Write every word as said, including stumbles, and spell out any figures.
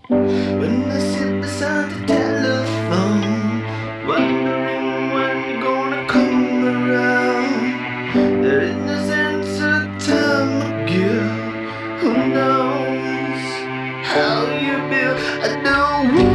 When I sit beside the telephone, wondering when you're gonna come around. There is no sense of time or guilt. Who knows how you feel? I don't